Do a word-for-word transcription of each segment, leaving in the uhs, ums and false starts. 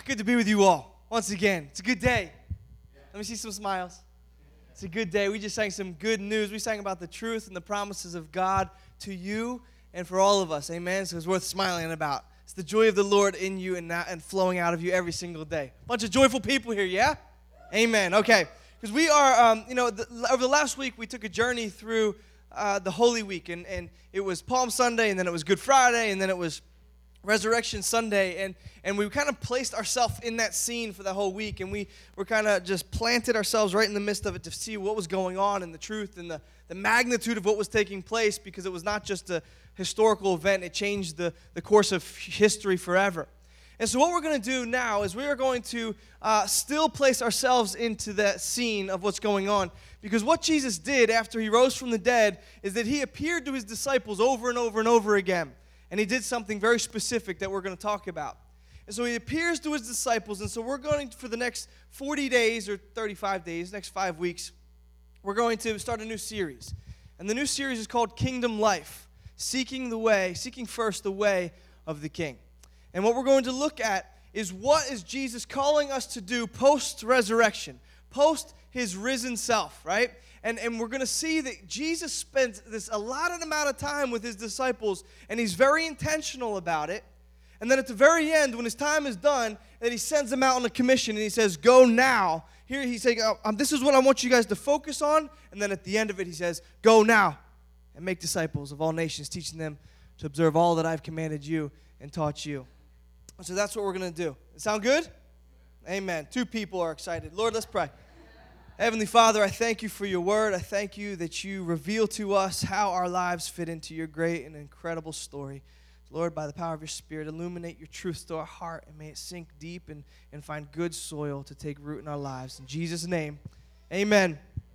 Good to be with you all once again. It's a good day. Let me see some smiles. It's a good day. We just sang some good news. We sang about the truth and the promises of God to you and for all of us. Amen. So it's worth smiling about. It's the joy of the Lord in you and, not, and flowing out of you every single day. Bunch of joyful people here, yeah? Amen. Okay. Because we are, um, you know, the, over the last week, we took a journey through uh, the Holy Week. And, and it was Palm Sunday, and then it was Good Friday, and then it was Resurrection Sunday, and, and we kind of placed ourselves in that scene for the whole week, and we were kind of just planted ourselves right in the midst of it to see what was going on and the truth and the, the magnitude of what was taking place, because it was not just a historical event, it changed the, the course of history forever. And so what we're going to do now is we are going to uh, still place ourselves into that scene of what's going on, because what Jesus did after he rose from the dead is that he appeared to his disciples over and over and over again. And he did something very specific that we're going to talk about. And so he appears to his disciples, and so we're going to, for the next forty days or thirty-five days, next five weeks, we're going to start a new series. And the new series is called Kingdom Life, Seeking the Way, Seeking First the Way of the King. And what we're going to look at is what is Jesus calling us to do post-resurrection, post his risen self, right? And, and we're going to see that Jesus spends this allotted amount of time with his disciples, and he's very intentional about it. And then at the very end, when his time is done, that he sends them out on a commission, and he says, go now. Here he's saying, oh, um, this is what I want you guys to focus on. And then at the end of it, he says, go now and make disciples of all nations, teaching them to observe all that I've commanded you and taught you. And so that's what we're going to do. Sound good? Amen. Two people are excited. Lord, let's pray. Heavenly Father, I thank you for your word. I thank you that you reveal to us how our lives fit into your great and incredible story. Lord, by the power of your Spirit, illuminate your truth to our heart, and may it sink deep and, and find good soil to take root in our lives. In Jesus' name, amen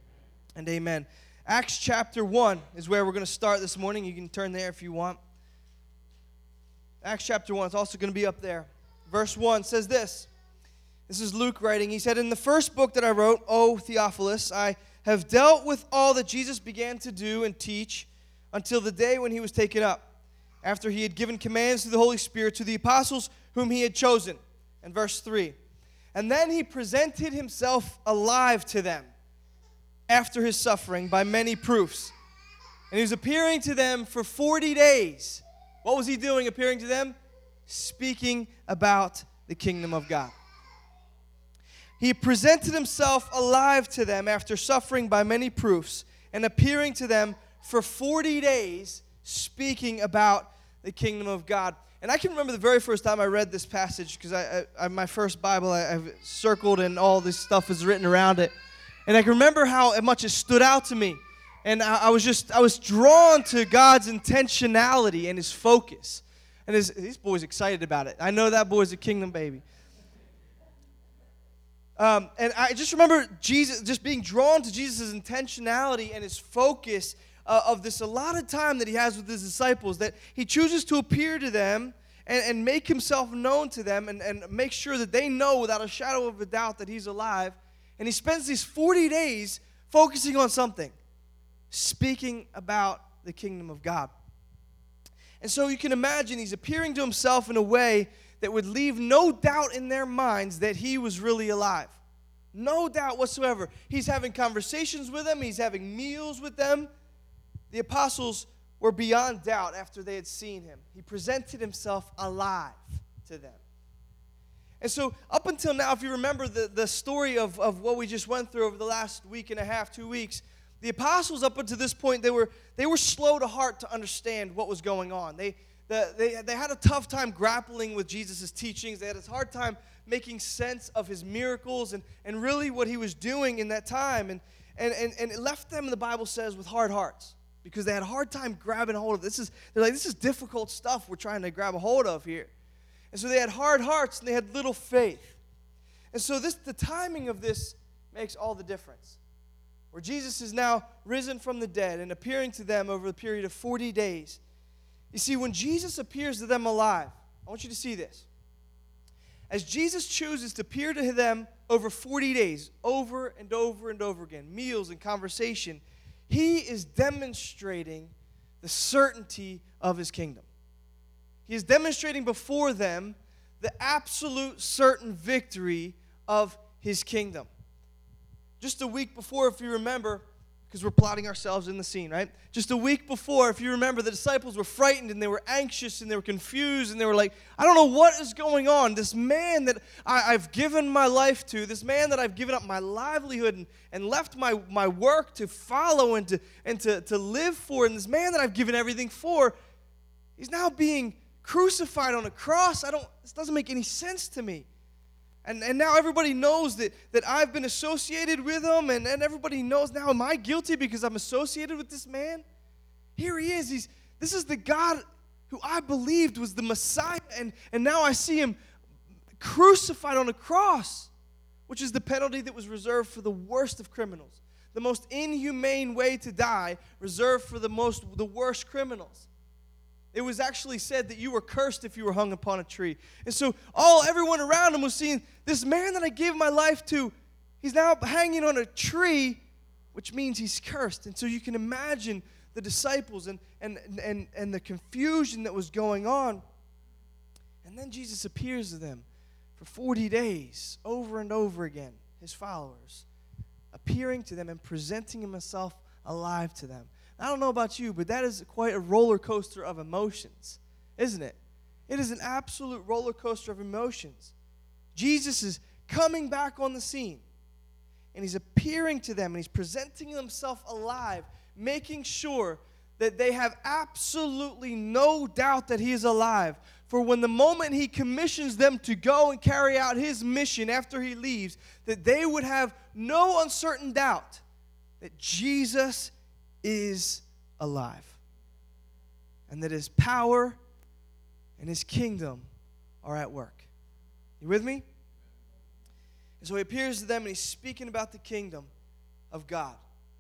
and amen. Acts chapter one is where we're going to start this morning. You can turn there if you want. Acts chapter one, it's also going to be up there. Verse one says this. This is Luke writing. He said, in the first book that I wrote, O Theophilus, I have dealt with all that Jesus began to do and teach until the day when he was taken up, after he had given commands through the Holy Spirit to the apostles whom he had chosen. And verse three, and then he presented himself alive to them after his suffering by many proofs. And he was appearing to them for forty days. What was he doing appearing to them? Speaking about the kingdom of God. He presented himself alive to them after suffering by many proofs and appearing to them for forty days, speaking about the kingdom of God. And I can remember the very first time I read this passage, because I, I, I, my first Bible I, I've circled and all this stuff is written around it. And I can remember how much it stood out to me. And I, I was just, I was drawn to God's intentionality and his focus. And his, this boy's excited about it. I know that boy's a kingdom baby. Um, and I just remember Jesus, just being drawn to Jesus' intentionality and his focus uh, of this allotted time that he has with his disciples, that he chooses to appear to them and, and make himself known to them and, and make sure that they know without a shadow of a doubt that he's alive. And he spends these forty days focusing on something, speaking about the kingdom of God. And so you can imagine he's appearing to himself in a way that would leave no doubt in their minds that he was really alive. No doubt whatsoever. He's having conversations with them. He's having meals with them. The apostles were beyond doubt after they had seen him. He presented himself alive to them. And so up until now, if you remember the, the story of, of what we just went through over the last week and a half, two weeks, the apostles up until this point, they were they were slow to heart to understand what was going on. They The, they, they had a tough time grappling with Jesus' teachings. They had a hard time making sense of his miracles and, and really what he was doing in that time. And, and, and, and it left them, the Bible says, with hard hearts, because they had a hard time grabbing hold of this. Is, they're like, this is difficult stuff we're trying to grab a hold of here. And so they had hard hearts and they had little faith. And so this the timing of this makes all the difference. Where Jesus is now risen from the dead and appearing to them over a period of forty days. You see, when Jesus appears to them alive, I want you to see this. As Jesus chooses to appear to them over forty days, over and over and over again, meals and conversation, he is demonstrating the certainty of his kingdom. He is demonstrating before them the absolute certain victory of his kingdom. Just a week before, if you remember, because we're plotting ourselves in the scene, right? Just a week before, if you remember, the disciples were frightened and they were anxious and they were confused and they were like, I don't know what is going on. This man that I, I've given my life to, this man that I've given up my livelihood and, and left my, my work to follow and, to, and to, to live for, and this man that I've given everything for, he's now being crucified on a cross. I don't, this doesn't make any sense to me. And, and now everybody knows that, that I've been associated with him, and, and everybody knows now, am I guilty because I'm associated with this man? Here he is. He's, this is the God who I believed was the Messiah, and, and now I see him crucified on a cross, which is the penalty that was reserved for the worst of criminals, the most inhumane way to die, reserved for the most the worst criminals. It was actually said that you were cursed if you were hung upon a tree. And so all everyone around him was seeing this man that I gave my life to, he's now hanging on a tree, which means he's cursed. And so you can imagine the disciples and, and, and, and the confusion that was going on. And then Jesus appears to them for forty days, over and over again, his followers, appearing to them and presenting himself alive to them. I don't know about you, but that is quite a roller coaster of emotions, isn't it? It is an absolute roller coaster of emotions. Jesus is coming back on the scene, and he's appearing to them, and he's presenting himself alive, making sure that they have absolutely no doubt that he is alive. For when the moment he commissions them to go and carry out his mission after he leaves, that they would have no uncertain doubt that Jesus is alive, and that his power and his kingdom are at work. You with me? And so he appears to them and he's speaking about the kingdom of God.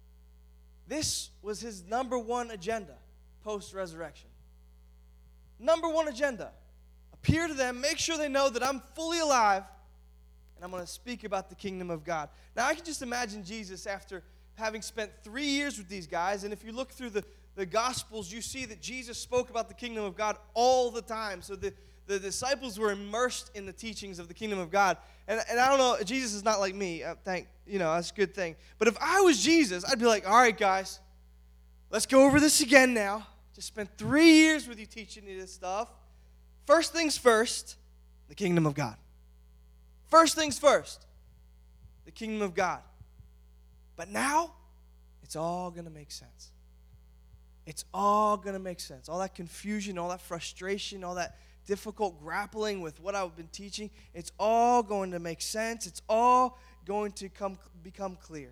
This was his number one agenda post-resurrection. Number one agenda. Appear to them, make sure they know that I'm fully alive, and I'm going to speak about the kingdom of God. Now I can just imagine Jesus after having spent three years with these guys, and if you look through the, the Gospels, you see that Jesus spoke about the kingdom of God all the time. So the, the disciples were immersed in the teachings of the kingdom of God. And, and I don't know, Jesus is not like me. Uh, thank, you know, that's a good thing. But if I was Jesus, I'd be like, all right, guys, let's go over this again now. Just spent three years with you teaching me this stuff. First things first, the kingdom of God. First things first, the kingdom of God. But now, it's all going to make sense. It's all going to make sense. All that confusion, all that frustration, all that difficult grappling with what I've been teaching, it's all going to make sense. It's all going to come become clear.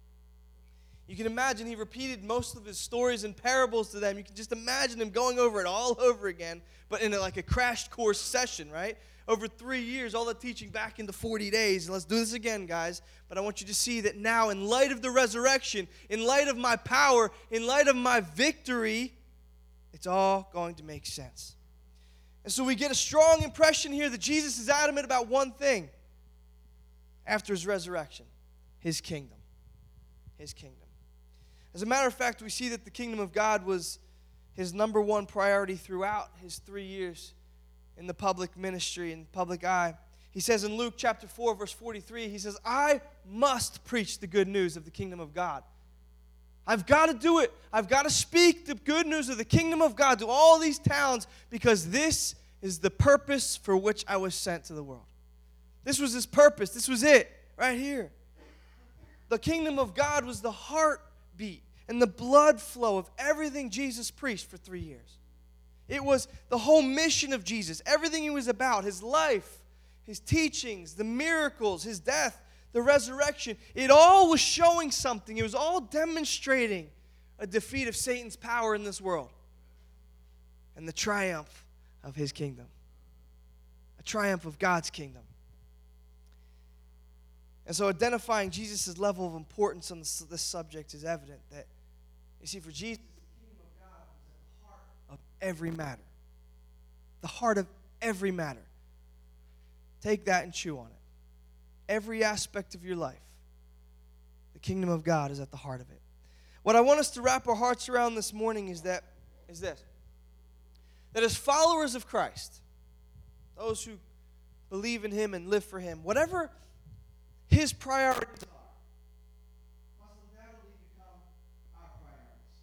You can imagine he repeated most of his stories and parables to them. You can just imagine him going over it all over again, but in a, like a crash course session, right? Over three years, all the teaching back into forty days. And let's do this again, guys. But I want you to see that now, in light of the resurrection, in light of my power, in light of my victory, it's all going to make sense. And so we get a strong impression here that Jesus is adamant about one thing after his resurrection: his kingdom. His kingdom. As a matter of fact, we see that the kingdom of God was his number one priority throughout his three years in the public ministry, in the public eye. He says in Luke chapter four, verse forty-three, he says, I must preach the good news of the kingdom of God. I've got to do it. I've got to speak the good news of the kingdom of God to all these towns, because this is the purpose for which I was sent to the world. This was his purpose. This was it right here. The kingdom of God was the heartbeat and the blood flow of everything Jesus preached for three years. It was the whole mission of Jesus, everything he was about, his life, his teachings, the miracles, his death, the resurrection. It all was showing something. It was all demonstrating a defeat of Satan's power in this world and the triumph of his kingdom, a triumph of God's kingdom. And so identifying Jesus' level of importance on this, this subject is evident that, you see, for Jesus, the kingdom of God was at the heart of every matter. The heart of every matter. Take that and chew on it. Every aspect of your life, the kingdom of God is at the heart of it. What I want us to wrap our hearts around this morning is that is this. That as followers of Christ, those who believe in him and live for him, whatever his priorities are, must undoubtedly become our priorities.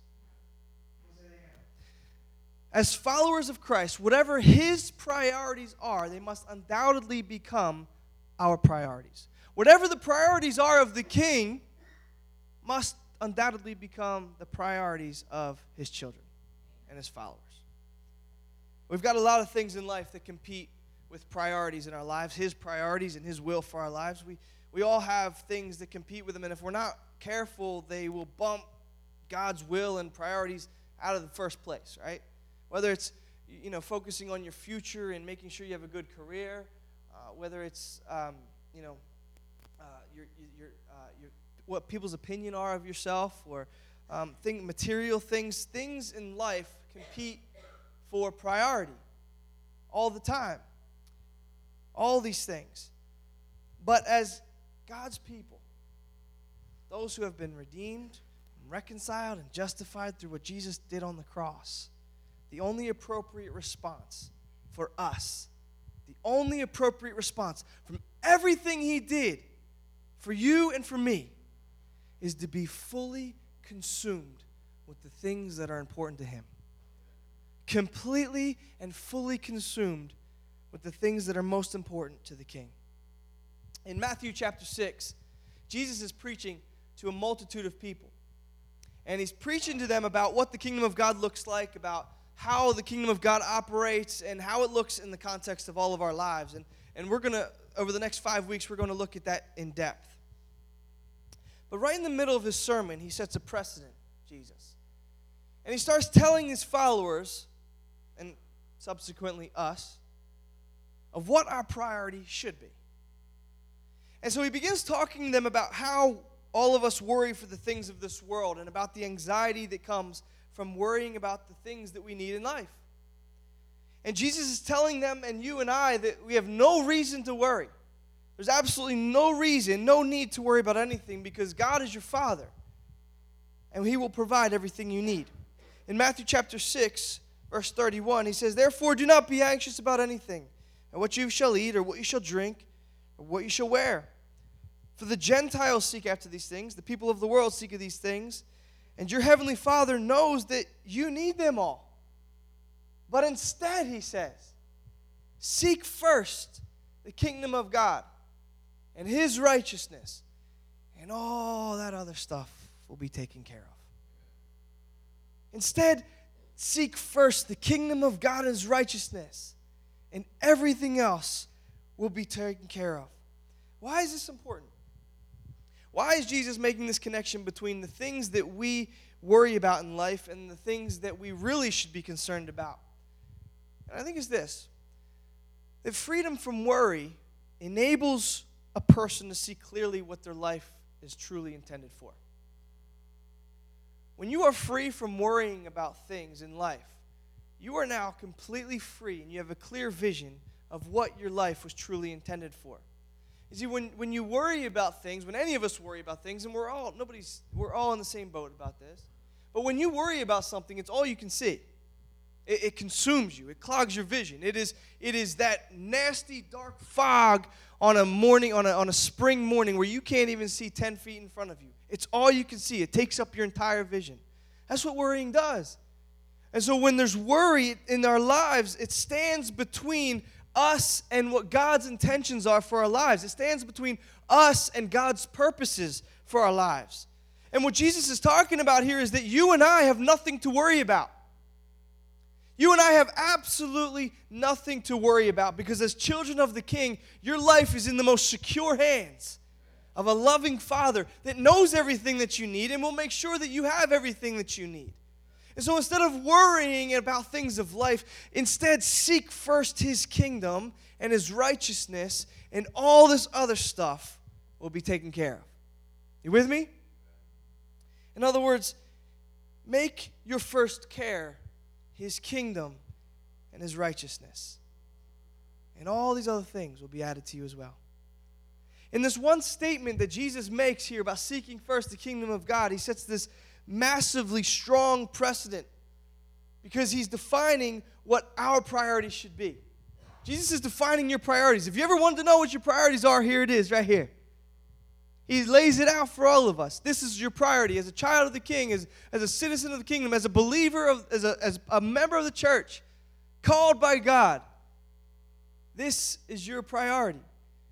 As followers of Christ, whatever his priorities are, they must undoubtedly become our priorities. Whatever the priorities are of the king must undoubtedly become the priorities of his children and his followers. We've got a lot of things in life that compete with priorities in our lives, his priorities and his will for our lives. We, we all have things that compete with them, and if we're not careful, they will bump God's will and priorities out of the first place, right? Whether it's, you know, focusing on your future and making sure you have a good career, uh, whether it's, um, you know, uh, your, your, uh, your, what people's opinion are of yourself, or um, thing, material things, things in life compete for priority all the time. All these things. But as God's people, those who have been redeemed, and reconciled, and justified through what Jesus did on the cross, the only appropriate response for us, the only appropriate response from everything he did for you and for me, is to be fully consumed with the things that are important to him. Completely and fully consumed with the things that are most important to the king. In Matthew chapter six, Jesus is preaching to a multitude of people. And he's preaching to them about what the kingdom of God looks like, about how the kingdom of God operates, and how it looks in the context of all of our lives. And, and we're going to, over the next five weeks, we're going to look at that in depth. But right in the middle of his sermon, he sets a precedent, Jesus. And he starts telling his followers, and subsequently us, of what our priority should be. And so he begins talking to them about how all of us worry for the things of this world, and about the anxiety that comes from worrying about the things that we need in life. And Jesus is telling them and you and I that we have no reason to worry. There's absolutely no reason, no need to worry about anything, because God is your Father, and he will provide everything you need. In Matthew chapter six, verse thirty-one, he says, "Therefore do not be anxious about anything, and what you shall eat, or what you shall drink, or what you shall wear. For the Gentiles seek after these things, the people of the world seek these things, and your heavenly Father knows that you need them all. But instead," he says, "seek first the kingdom of God and his righteousness, and all that other stuff will be taken care of." Instead, seek first the kingdom of God and his righteousness, and everything else will be taken care of. Why is this important? Why is Jesus making this connection between the things that we worry about in life and the things that we really should be concerned about? And I think it's this: that freedom from worry enables a person to see clearly what their life is truly intended for. When you are free from worrying about things in life, you are now completely free, and you have a clear vision of what your life was truly intended for. You see, when, when you worry about things, when any of us worry about things, and we're all, nobody's, we're all in the same boat about this, but when you worry about something, it's all you can see. It, it consumes you. It clogs your vision. It is, it is that nasty, dark fog on a morning, on a, on a spring morning where you can't even see ten feet in front of you. It's all you can see. It takes up your entire vision. That's what worrying does. And so when there's worry in our lives, it stands between us and what God's intentions are for our lives. It stands between us and God's purposes for our lives. And what Jesus is talking about here is that you and I have nothing to worry about. You and I have absolutely nothing to worry about, because as children of the King, your life is in the most secure hands of a loving Father that knows everything that you need and will make sure that you have everything that you need. And so instead of worrying about things of life, instead seek first his kingdom and his righteousness, and all this other stuff will be taken care of. You with me? In other words, make your first care his kingdom and his righteousness, and all these other things will be added to you as well. In this one statement that Jesus makes here about seeking first the kingdom of God, he sets this massively strong precedent, because he's defining what our priorities should be. Jesus is defining your priorities. If you ever wanted to know what your priorities are, here it is, right here. He lays it out for all of us. This is your priority as a child of the King, as, as a citizen of the kingdom, as a believer, of, as, a, as a member of the church, called by God. This is your priority.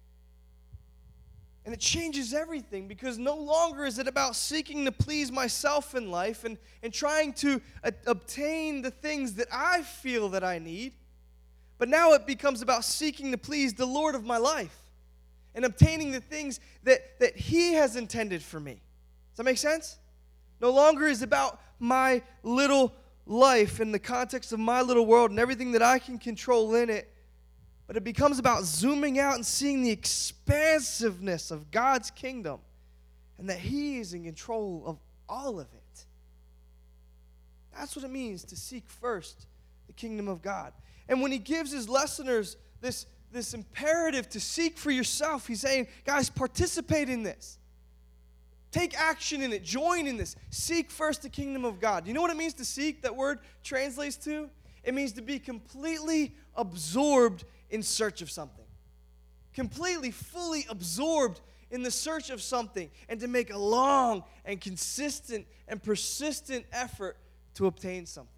And it changes everything, because no longer is it about seeking to please myself in life and, and trying to uh, obtain the things that I feel that I need. But now it becomes about seeking to please the Lord of my life and obtaining the things that, that He has intended for me. Does that make sense? No longer is it about my little life in the context of my little world and everything that I can control in it, but it becomes about zooming out and seeing the expansiveness of God's kingdom and that He is in control of all of it. That's what it means to seek first the kingdom of God. And when He gives His listeners this, this imperative to seek for yourself, He's saying, guys, participate in this. Take action in it. Join in this. Seek first the kingdom of God. You know what it means to seek? That word translates to? It means to be completely absorbed in search of something. Completely, fully absorbed in the search of something, and to make a long and consistent and persistent effort to obtain something.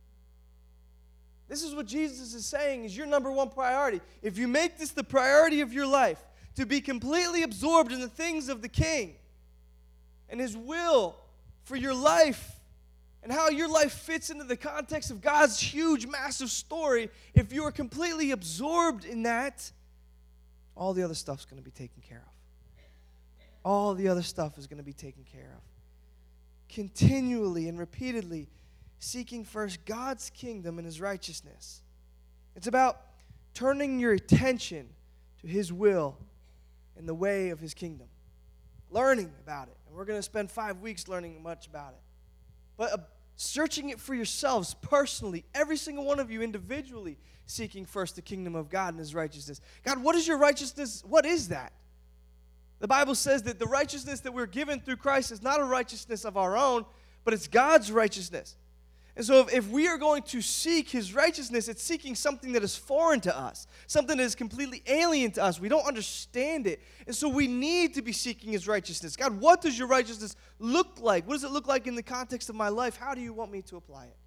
This is what Jesus is saying is your number one priority. If you make this the priority of your life, to be completely absorbed in the things of the King and His will for your life and how your life fits into the context of God's huge, massive story, if you are completely absorbed in that, all the other stuff's going to be taken care of. All the other stuff is going to be taken care of. Continually and repeatedly seeking first God's kingdom and His righteousness. It's about turning your attention to His will and the way of His kingdom. Learning about it. And we're going to spend five weeks learning much about it. But uh, searching it for yourselves personally, every single one of you individually, seeking first the kingdom of God and His righteousness. God, what is your righteousness? What is that? The Bible says that the righteousness that we're given through Christ is not a righteousness of our own, but it's God's righteousness. And so if, if we are going to seek His righteousness, it's seeking something that is foreign to us, something that is completely alien to us. We don't understand it. And so we need to be seeking His righteousness. God, what does your righteousness look like? What does it look like in the context of my life? How do you want me to apply it?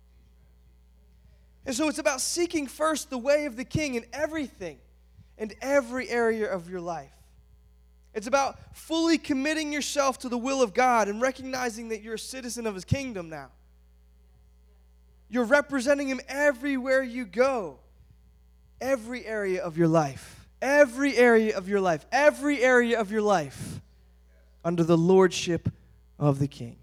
And so it's about seeking first the way of the King in everything and every area of your life. It's about fully committing yourself to the will of God and recognizing that you're a citizen of His kingdom now. You're representing Him everywhere you go. Every area of your life. Every area of your life. Every area of your life. Under the lordship of the King.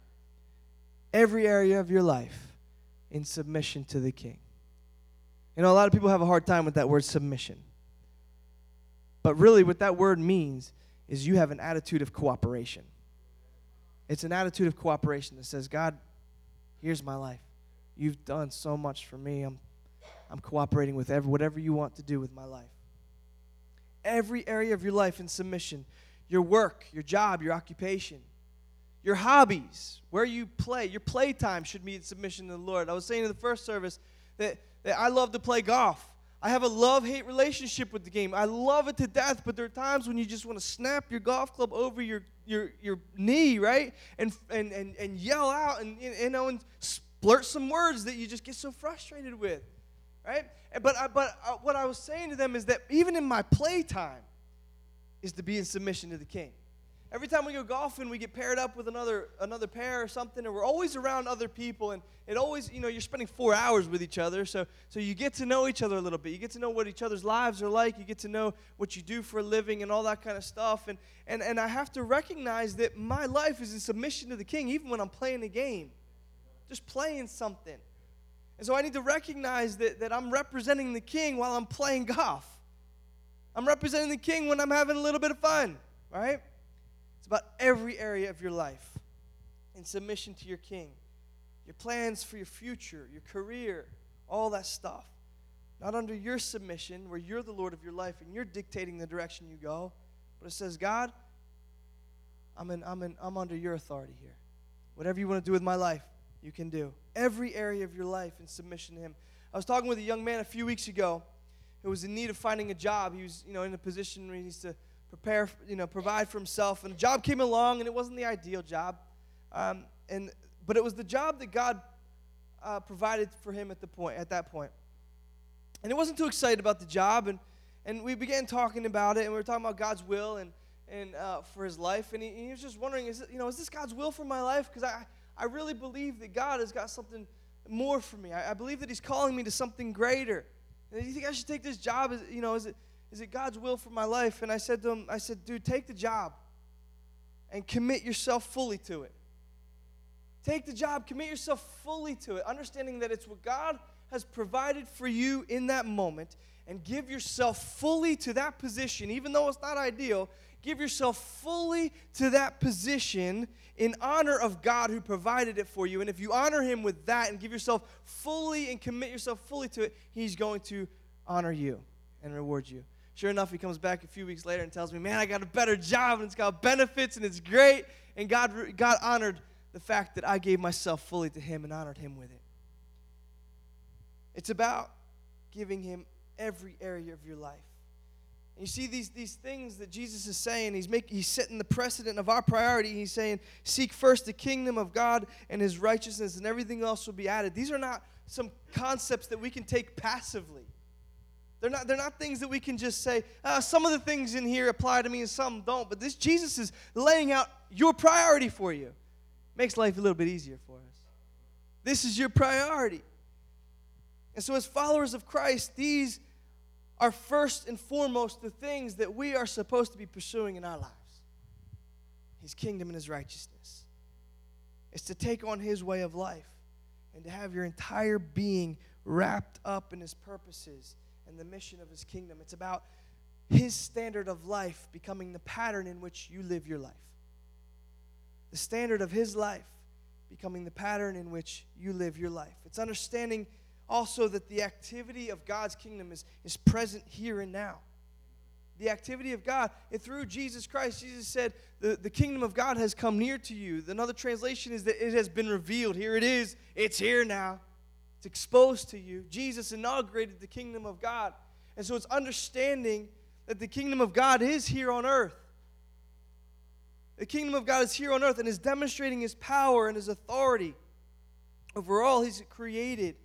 Every area of your life in submission to the King. You know, a lot of people have a hard time with that word submission. But really what that word means is you have an attitude of cooperation. It's an attitude of cooperation that says, God, here's my life. You've done so much for me. I'm, I'm cooperating with every, whatever you want to do with my life. Every area of your life in submission. Your work, your job, your occupation, your hobbies, where you play. Your playtime should be in submission to the Lord. I was saying in the first service that, that I love to play golf. I have a love-hate relationship with the game. I love it to death, but there are times when you just want to snap your golf club over your your, your knee, right? And, and, and, and yell out and, you know, and blurt some words that you just get so frustrated with, right? But I, but uh, what I was saying to them is that even in my playtime is to be in submission to the King. Every time we go golfing, we get paired up with another another pair or something, and we're always around other people, and it always, you know, you're spending four hours with each other, so so you get to know each other a little bit. You get to know what each other's lives are like. You get to know what you do for a living and all that kind of stuff, and and, and I have to recognize that my life is in submission to the King, even when I'm playing a game. Just playing something. And so I need to recognize that, that I'm representing the King while I'm playing golf. I'm representing the King when I'm having a little bit of fun, right? It's about every area of your life in submission to your King. Your plans for your future, your career, all that stuff. Not under your submission where you're the Lord of your life and you're dictating the direction you go, but it says, God, I'm, in, I'm, in, I'm under your authority here. Whatever you want to do with my life, you can do. Every area of your life in submission to Him. I was talking with a young man a few weeks ago who was in need of finding a job. He was, you know, in a position where he needs to prepare, you know, provide for himself. And a job came along, and it wasn't the ideal job. Um, and but it was the job that God uh, provided for him at the point at that point. And he wasn't too excited about the job, and and we began talking about it, and we were talking about God's will and and uh, for his life. And he, he was just wondering, is it, you know, is this God's will for my life? Because I I really believe that God has got something more for me. I, I believe that he's calling me to something greater. And do you think I should take this job? Is, you know, is it is it God's will for my life? And I said to him, I said, dude, take the job and commit yourself fully to it. Take the job, commit yourself fully to it, understanding that it's what God has provided for you in that moment, and give yourself fully to that position, even though it's not ideal. Give yourself fully to that position in honor of God who provided it for you. And if you honor him with that and give yourself fully and commit yourself fully to it, he's going to honor you and reward you. Sure enough, he comes back a few weeks later and tells me, man, I got a better job, and it's got benefits, and it's great. And God, God honored the fact that I gave myself fully to him and honored him with it. It's about giving him every area of your life. And you see these, these things that Jesus is saying. He's making, he's setting the precedent of our priority. He's saying, seek first the kingdom of God and his righteousness, and everything else will be added. These are not some concepts that we can take passively. They're not, they're not things that we can just say, oh, some of the things in here apply to me and some don't. But this Jesus is laying out your priority for you. Makes life a little bit easier for us. This is your priority. And so as followers of Christ, these are first and foremost the things that we are supposed to be pursuing in our lives. His kingdom and his righteousness. It's to take on his way of life and to have your entire being wrapped up in his purposes and the mission of his kingdom. It's about his standard of life becoming the pattern in which you live your life. The standard of his life becoming the pattern in which you live your life. It's understanding also that the activity of God's kingdom is, is present here and now. The activity of God, and through Jesus Christ, Jesus said, the, the kingdom of God has come near to you. Another translation is that it has been revealed. Here it is. It's here now. It's exposed to you. Jesus inaugurated the kingdom of God. And so it's understanding that the kingdom of God is here on earth. The kingdom of God is here on earth and is demonstrating his power and his authority over all he's created.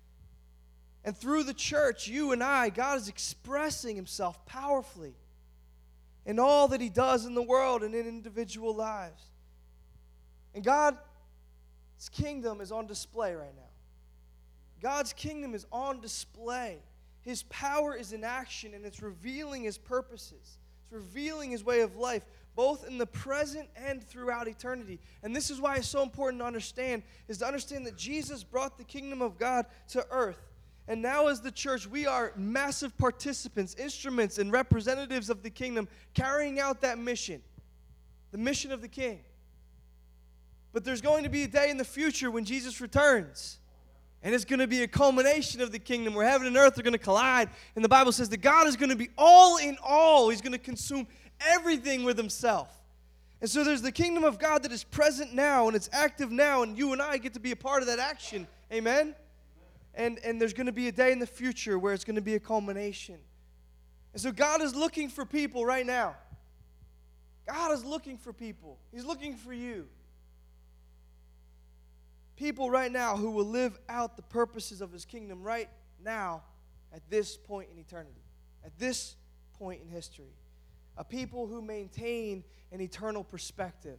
And through the church, you and I, God is expressing himself powerfully in all that he does in the world and in individual lives. And God's kingdom is on display right now. God's kingdom is on display. His power is in action, and it's revealing his purposes. It's revealing his way of life, both in the present and throughout eternity. And this is why it's so important to understand, is to understand that Jesus brought the kingdom of God to earth. And now as the church, we are massive participants, instruments, and representatives of the kingdom, carrying out that mission, the mission of the King. But there's going to be a day in the future when Jesus returns, and it's going to be a culmination of the kingdom where heaven and earth are going to collide. And the Bible says that God is going to be all in all. He's going to consume everything with himself. And so there's the kingdom of God that is present now, and it's active now, and you and I get to be a part of that action. Amen? And, and there's going to be a day in the future where it's going to be a culmination. And so God is looking for people right now. God is looking for people. He's looking for you. People right now who will live out the purposes of his kingdom right now at this point in eternity, at this point in history. A people who maintain an eternal perspective.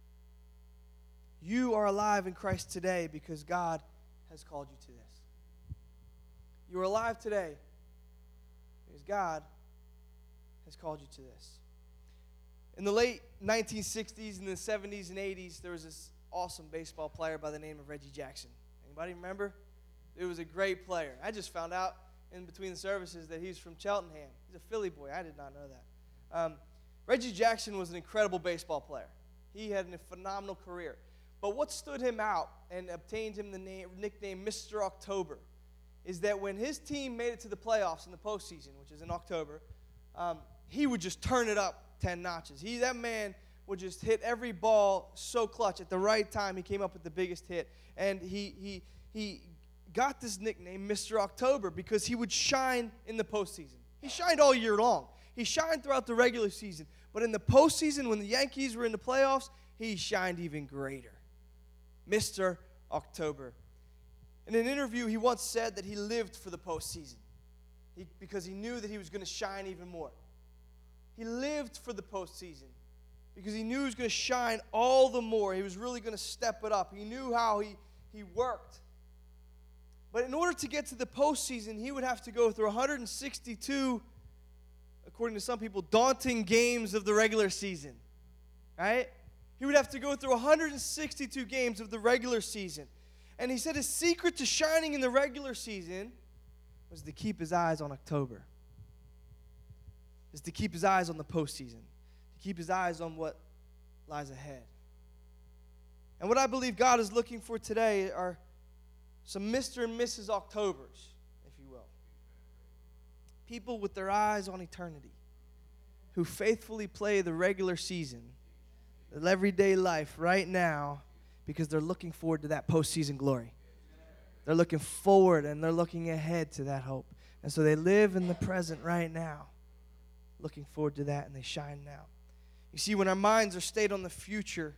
You are alive in Christ today because God has called you to this. You are alive today because God has called you to this. In the late nineteen sixties and the seventies and eighties, there was this awesome baseball player by the name of Reggie Jackson. Anybody remember? It was a great player. I just found out in between the services that he's from Cheltenham. He's a Philly boy. I did not know that. Um, Reggie Jackson was an incredible baseball player. He had a phenomenal career. But what stood him out and obtained him the name, nickname Mister October is that when his team made it to the playoffs in the postseason, which is in October, um, he would just turn it up ten notches. He, that man would just hit every ball so clutch. At the right time, he came up with the biggest hit. And he he he got this nickname, Mister October, because he would shine in the postseason. He shined all year long. He shined throughout the regular season. But in the postseason, when the Yankees were in the playoffs, he shined even greater. Mister October. In an interview, he once said that he lived for the postseason he, because he knew that he was going to shine even more. He lived for the postseason because he knew he was going to shine all the more. He was really going to step it up. He knew how he, he worked. But in order to get to the postseason, he would have to go through one hundred sixty-two, according to some people, daunting games of the regular season. Right? He would have to go through one hundred sixty-two games of the regular season. And he said his secret to shining in the regular season was to keep his eyes on October. Is to keep his eyes on the postseason. To keep his eyes on what lies ahead. And what I believe God is looking for today are some Mister and Missus Octobers, if you will. People with their eyes on eternity, who faithfully play the regular season, the everyday life right now, because they're looking forward to that postseason glory. They're looking forward and they're looking ahead to that hope. And so they live in the present right now, looking forward to that, and they shine now. You see, when our minds are stayed on the future,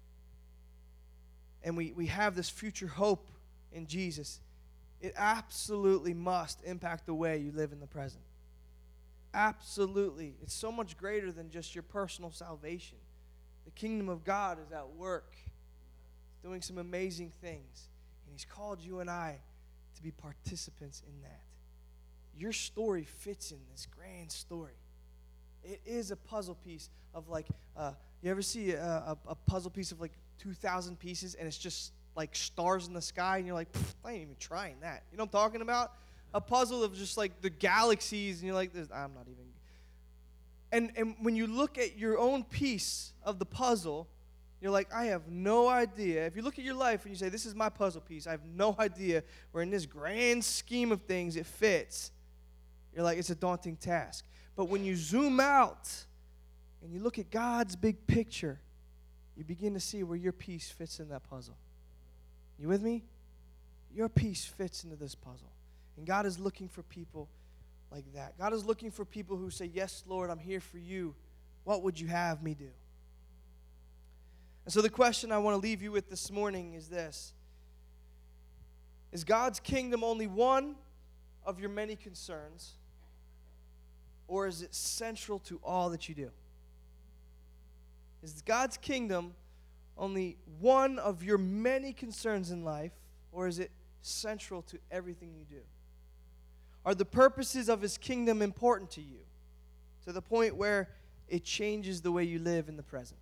and we, we have this future hope in Jesus, it absolutely must impact the way you live in the present. Absolutely. It's so much greater than just your personal salvation. The kingdom of God is at work, doing some amazing things. And he's called you and I to be participants in that. Your story fits in this grand story. It is a puzzle piece of like, uh, you ever see a, a, a puzzle piece of like two thousand pieces and it's just like stars in the sky and you're like, I ain't even trying that. You know what I'm talking about? A puzzle of just like the galaxies and you're like, I'm not even. And, and when you look at your own piece of the puzzle, you're like, I have no idea. If you look at your life and you say, this is my puzzle piece, I have no idea where in this grand scheme of things it fits. You're like, it's a daunting task. But when you zoom out and you look at God's big picture, you begin to see where your piece fits in that puzzle. You with me? Your piece fits into this puzzle. And God is looking for people like that. God is looking for people who say, yes, Lord, I'm here for you. What would you have me do? And so the question I want to leave you with this morning is this. Is God's kingdom only one of your many concerns, or is it central to all that you do? Is God's kingdom only one of your many concerns in life, or is it central to everything you do? Are the purposes of his kingdom important to you to the point where it changes the way you live in the present?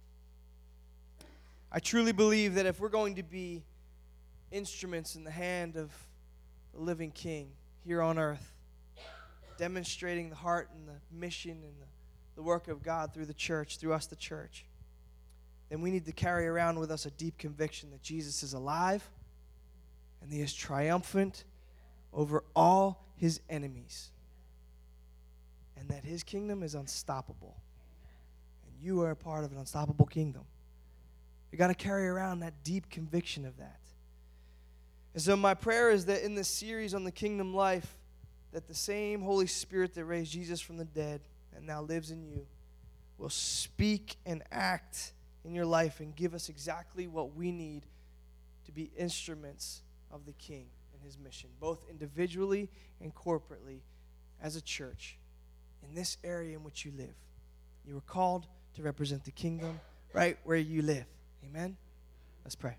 I truly believe that if we're going to be instruments in the hand of the living King here on earth, demonstrating the heart and the mission and the, the work of God through the church, through us, the church, then we need to carry around with us a deep conviction that Jesus is alive and he is triumphant over all his enemies, and that his kingdom is unstoppable, and you are a part of an unstoppable kingdom. You got to carry around that deep conviction of that. And so my prayer is that in this series on the kingdom life, that the same Holy Spirit that raised Jesus from the dead and now lives in you will speak and act in your life and give us exactly what we need to be instruments of the King and his mission, both individually and corporately as a church in this area in which you live. You were called to represent the kingdom right where you live. Amen? Let's pray.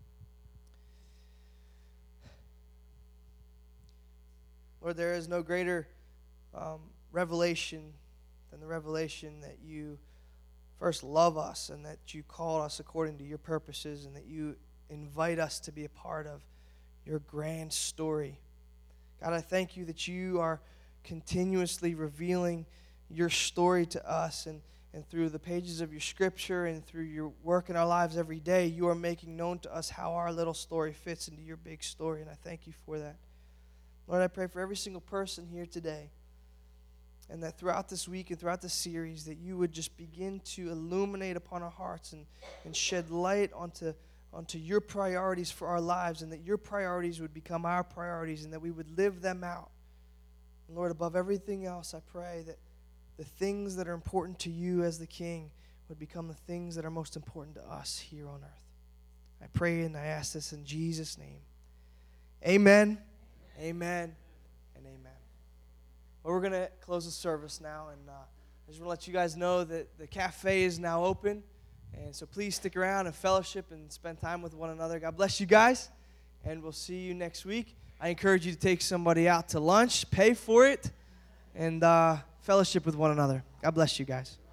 Lord, there is no greater um, revelation than the revelation that you first love us and that you call us according to your purposes and that you invite us to be a part of your grand story. God, I thank you that you are continuously revealing your story to us, and, and through the pages of your scripture and through your work in our lives every day, you are making known to us how our little story fits into your big story, and I thank you for that. Lord, I pray for every single person here today, and that throughout this week and throughout this series, that you would just begin to illuminate upon our hearts and, and shed light onto onto your priorities for our lives, and that your priorities would become our priorities, and that we would live them out. And Lord, above everything else, I pray that the things that are important to you as the King would become the things that are most important to us here on earth. I pray and I ask this in Jesus' name. Amen, amen, and amen. Well, we're going to close the service now, and uh, I just want to let you guys know that the cafe is now open, and so please stick around and fellowship and spend time with one another. God bless you guys, and we'll see you next week. I encourage you to take somebody out to lunch, pay for it, and uh, fellowship with one another. God bless you guys.